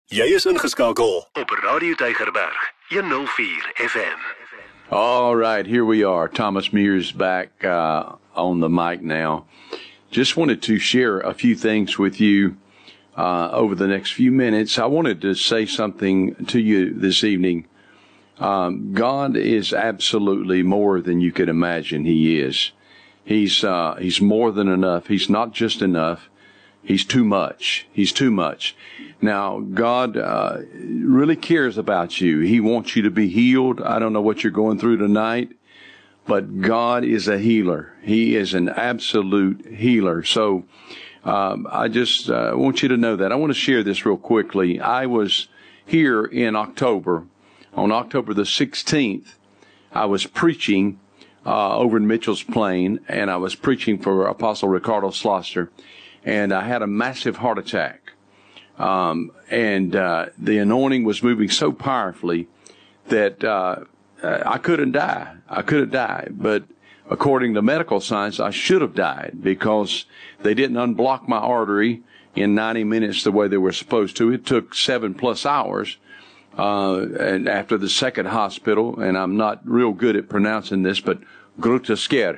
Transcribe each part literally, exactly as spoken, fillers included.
Jy is ingeskakel op Radio Tygerberg one oh four F M. All right, here we are. Thomas Mears back uh, on the mic now. Just wanted to share a few things with you uh, over the next few minutes. I wanted to say something to you this evening. Um, God is absolutely more than you could imagine He is. He's uh, He's more than enough. He's not just enough. He's too much. He's too much. Now, God uh, really cares about you. He wants you to be healed. I don't know what you're going through tonight, but God is a healer. He is an absolute healer. So um, I just uh, want you to know that. I want to share this real quickly. I was here in October. On October the sixteenth, I was preaching uh, over in Mitchell's Plain, and I was preaching for Apostle Ricardo Slaughter. And I had a massive heart attack. Um, and uh, the anointing was moving so powerfully that uh, I couldn't die. I could have died. But according to medical science, I should have died because they didn't unblock my artery in ninety minutes the way they were supposed to. It took seven plus hours. Uh, and after the second hospital, and I'm not real good at pronouncing this, but Grutasker.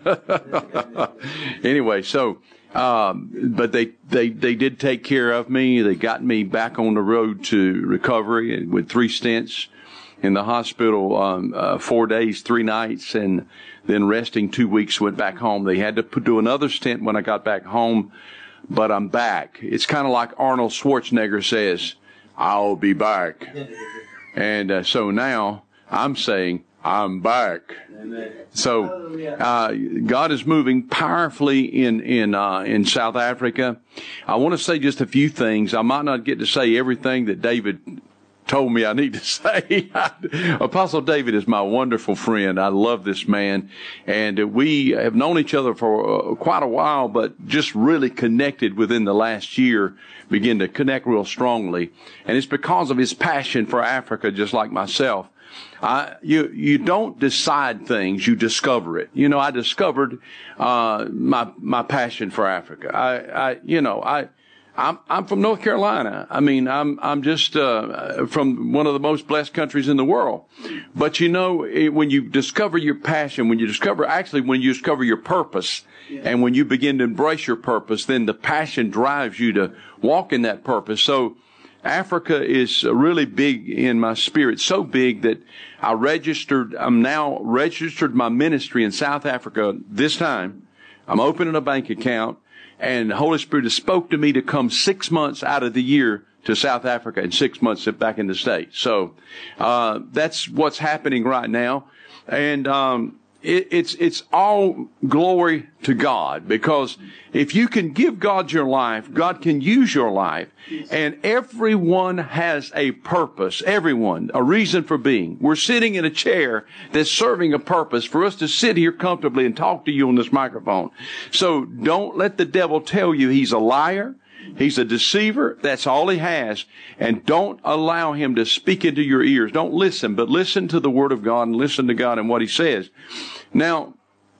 Anyway, so... Um, but they, they, they did take care of me. They got me back on the road to recovery with three stents in the hospital, um, uh, four days, three nights, and then resting two weeks, went back home. They had to put, do another stent when I got back home, but I'm back. It's kind of like Arnold Schwarzenegger says, I'll be back. And, uh, so now I'm saying, I'm back. Amen. So, uh, God is moving powerfully in, in, uh, in South Africa. I want to say just a few things. I might not get to say everything that David told me I need to say. Apostle David is my wonderful friend. I love this man. And we have known each other for uh, quite a while, but just really connected within the last year, begin to connect real strongly. And it's because of his passion for Africa, just like myself. I, you, you don't decide things, you discover it. You know, I discovered, uh, my, my passion for Africa. I, I, you know, I, I'm, I'm from North Carolina. I mean, I'm, I'm just, uh, from one of the most blessed countries in the world. But you know, it, when you discover your passion, when you discover, actually, when you discover your purpose, yeah. And when you begin to embrace your purpose, then the passion drives you to walk in that purpose. So, Africa is really big in my spirit, so big that I registered, I'm now registered my ministry in South Africa this time. I'm opening a bank account, and the Holy Spirit has spoke to me to come six months out of the year to South Africa and six months back in the States. So, uh, that's what's happening right now. And, um, It, it's, it's all glory to God, because if you can give God your life, God can use your life, and everyone has a purpose, everyone, a reason for being. We're sitting in a chair that's serving a purpose for us to sit here comfortably and talk to you on this microphone. So don't let the devil tell you he's a liar. He's a deceiver. That's all he has. And don't allow him to speak into your ears. Don't listen, but listen to the Word of God and listen to God and what He says. Now,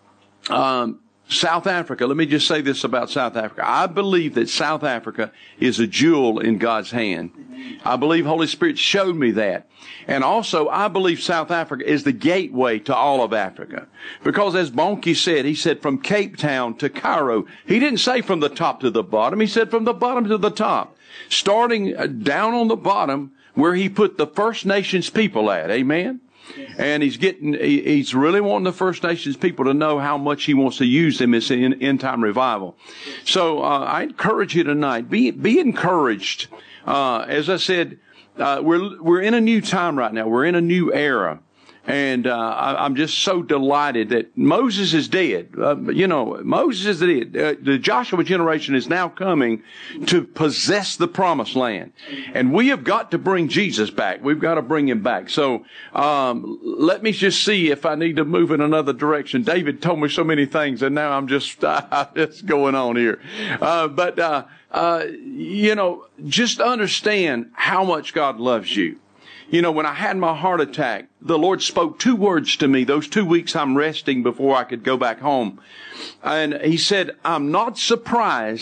um, South Africa, let me just say this about South Africa. I believe that South Africa is a jewel in God's hand. I believe Holy Spirit showed me that. And also, I believe South Africa is the gateway to all of Africa. Because as Bonnke said, he said from Cape Town to Cairo. He didn't say from the top to the bottom. He said from the bottom to the top. Starting down on the bottom where he put the First Nations people at. Amen? And he's getting, he's really wanting the First Nations people to know how much he wants to use them in end time revival. So, uh, I encourage you tonight, be, be encouraged. Uh, as I said, uh, we're, we're in a new time right now. We're in a new era. And, uh, I, I'm just so delighted that Moses is dead. Uh, you know, Moses is dead. Uh, the Joshua generation is now coming to possess the promised land. And we have got to bring Jesus back. We've got to bring him back. So, um, let me just see if I need to move in another direction. David told me so many things, and now I'm just, uh, just going on here. Uh, but, uh, uh, you know, just understand how much God loves you. You know, when I had my heart attack, the Lord spoke two words to me those two weeks I'm resting before I could go back home. And He said, I'm not surprised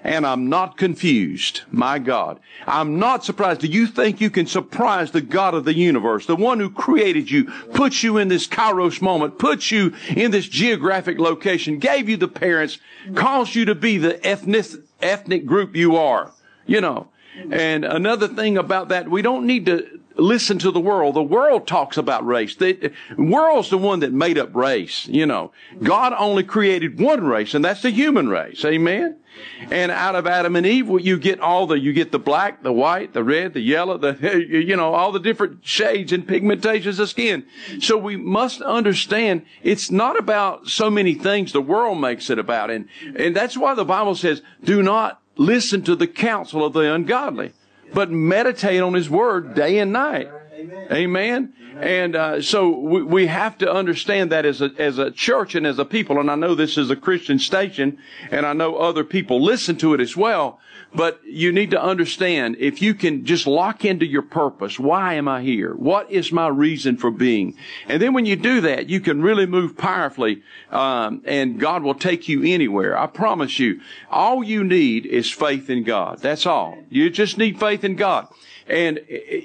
and I'm not confused. My God. I'm not surprised. Do you think you can surprise the God of the universe, the one who created you, put you in this Kairos moment, put you in this geographic location, gave you the parents, caused you to be the ethnic, ethnic group you are? You know. And another thing about that, we don't need to listen to the world. The world talks about race. The world's the one that made up race, you know. God only created one race, and that's the human race. Amen? And out of Adam and Eve, you get all the, you get the black, the white, the red, the yellow, the, you know, all the different shades and pigmentations of skin. So we must understand it's not about so many things the world makes it about. And, and that's why the Bible says, do not listen to the counsel of the ungodly, but meditate on His Word day and night. Amen. Amen. And uh, so we, we have to understand that as a as a church and as a people. And I know this is a Christian station, and I know other people listen to it as well. But you need to understand, if you can just lock into your purpose, why am I here? What is my reason for being? And then when you do that, you can really move powerfully, um, and God will take you anywhere. I promise you, all you need is faith in God. That's all. You just need faith in God. And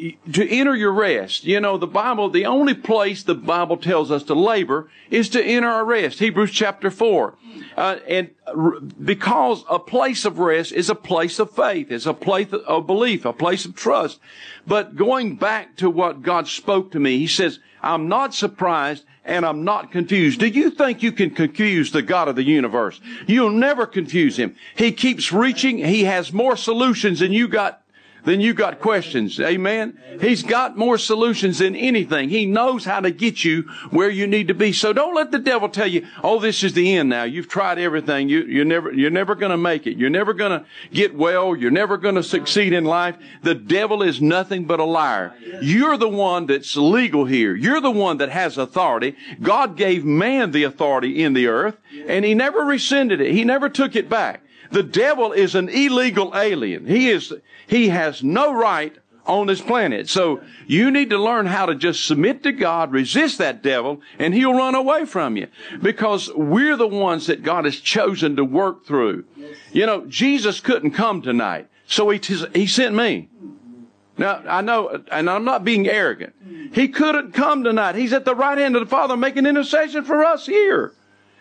to enter your rest, you know, the Bible, the only place the Bible tells us to labor is to enter our rest. Hebrews chapter four. Uh, and because a place of rest is a place of faith, it's a place of belief, a place of trust. But going back to what God spoke to me, He says, I'm not surprised and I'm not confused. Do you think you can confuse the God of the universe? You'll never confuse Him. He keeps reaching. He has more solutions than you got Then you got questions. Amen. He's got more solutions than anything. He knows how to get you where you need to be. So don't let the devil tell you, oh, this is the end now. You've tried everything. You, you're never, you're never going to make it. You're never going to get well. You're never going to succeed in life. The devil is nothing but a liar. You're the one that's legal here. You're the one that has authority. God gave man the authority in the earth, and He never rescinded it. He never took it back. The devil is an illegal alien. He is, he has no right on this planet. So you need to learn how to just submit to God, resist that devil, and he'll run away from you. Because we're the ones that God has chosen to work through. You know, Jesus couldn't come tonight, so he, he sent me. Now, I know, and I'm not being arrogant. He couldn't come tonight. He's at the right hand of the Father making intercession for us here.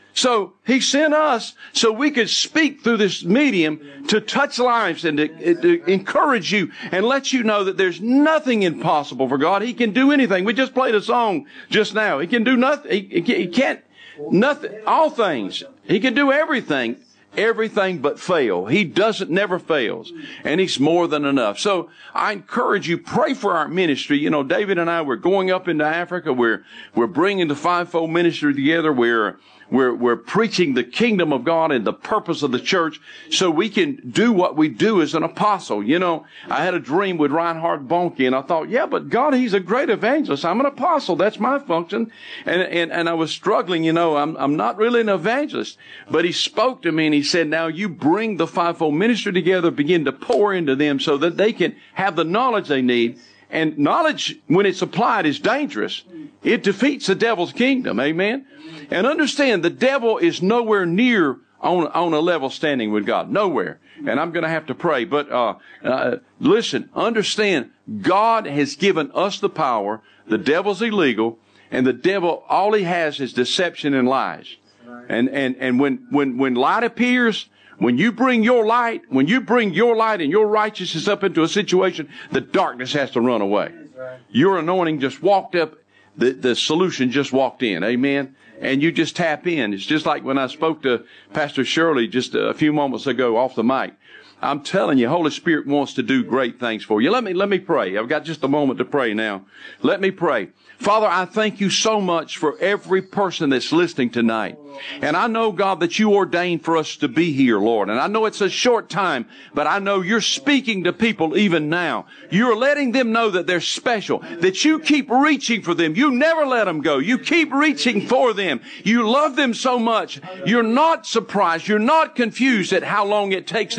So He sent us so we could speak through this medium to touch lives and to, to encourage you and let you know that there's nothing impossible for God. He can do anything. We just played a song just now. He can do nothing. He, he can't, nothing, all things. He can do everything, everything but fail. He doesn't, never fails. And He's more than enough. So I encourage you, pray for our ministry. You know, David and I, we're going up into Africa. We're, we're bringing the fivefold ministry together. We're, We're, we're preaching the kingdom of God and the purpose of the church so we can do what we do as an apostle. You know, I had a dream with Reinhard Bonnke, and I thought, yeah, but God, He's a great evangelist. I'm an apostle. That's my function. And, and, and I was struggling, you know, I'm, I'm not really an evangelist. But he spoke to me and he said, now you bring the fivefold ministry together, begin to pour into them so that they can have the knowledge they need. And knowledge, when it's applied, is dangerous. It defeats the devil's kingdom. Amen. And understand, the devil is nowhere near on, on a level standing with God. Nowhere. And I'm going to have to pray. But, uh, uh, listen, understand, God has given us the power. The devil's illegal. And the devil, all he has is deception and lies. And, and, and when, when, when light appears, when you bring your light, when you bring your light and your righteousness up into a situation, the darkness has to run away. Your anointing just walked up. The, the solution just walked in. Amen. And you just tap in. It's just like when I spoke to Pastor Shirley just a few moments ago off the mic. I'm telling you, Holy Spirit wants to do great things for you. Let me, let me pray. I've got just a moment to pray now. Let me pray. Father, I thank you so much for every person that's listening tonight. And I know, God, that you ordained for us to be here, Lord. And I know it's a short time, but I know you're speaking to people even now. You're letting them know that they're special, that you keep reaching for them. You never let them go. You keep reaching for them. You love them so much. You're not surprised. You're not confused at how long it takes to get them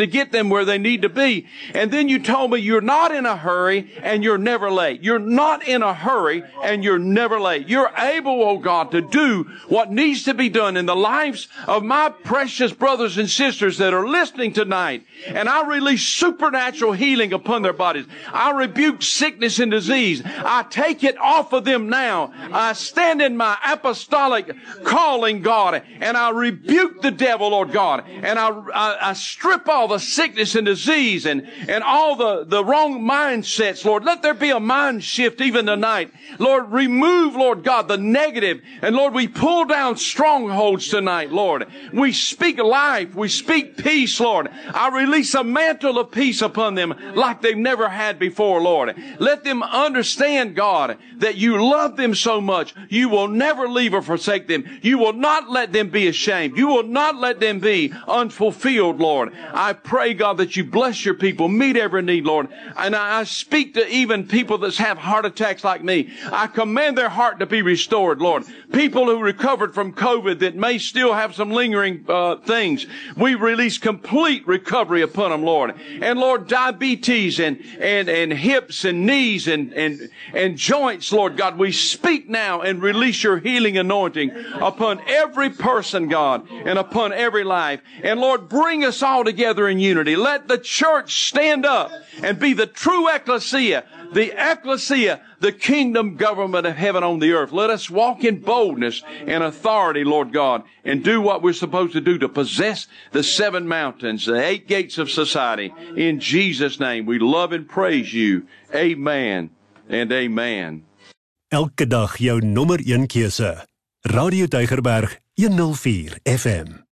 them where they need to be. And then you told me you're not in a hurry and you're never late. You're not in a hurry and you're never late. You're able, oh God, to do what needs to be done in the lives of my precious brothers and sisters that are listening tonight. And I release supernatural healing upon their bodies. I rebuke sickness and disease. I take it off of them now. I stand in my apostolic calling, God, and I rebuke the devil, Lord God, and I, I, I strip all the sickness and disease and, and all the, the wrong mindsets, Lord. Let there be a mind shift even tonight. Lord, remove, Lord God, the negative, and Lord, we pull down strongholds tonight, Lord. We speak life. We speak peace, Lord. I release a mantle of peace upon them like they've never had before, Lord. Let them understand, God, that you love them so much. You will never leave or forsake them. You will not let them be ashamed. You will not let them be unfulfilled, Lord. I pray, God, that you bless your people, meet every need, Lord. And I speak to even people that have heart attacks like me. I command their heart to be restored, Lord. People who recovered from COVID that may still have some lingering uh, things, we release complete recovery upon them, Lord. And Lord, diabetes and and and hips and knees and and and joints, Lord God, we speak now and release your healing anointing upon every person, God, and upon every life. And Lord, bring us all together in unity. Let the church stand up and be the true ecclesia, the ecclesia, the kingdom government of heaven on the earth. Let us walk in boldness and authority, Lord God, and do what we're supposed to do to possess the seven mountains, the eight gates of society. In Jesus' name, we love and praise you. Amen and amen. Elke dag jou nommer een keuse. Radio Tygerberg one oh four F M.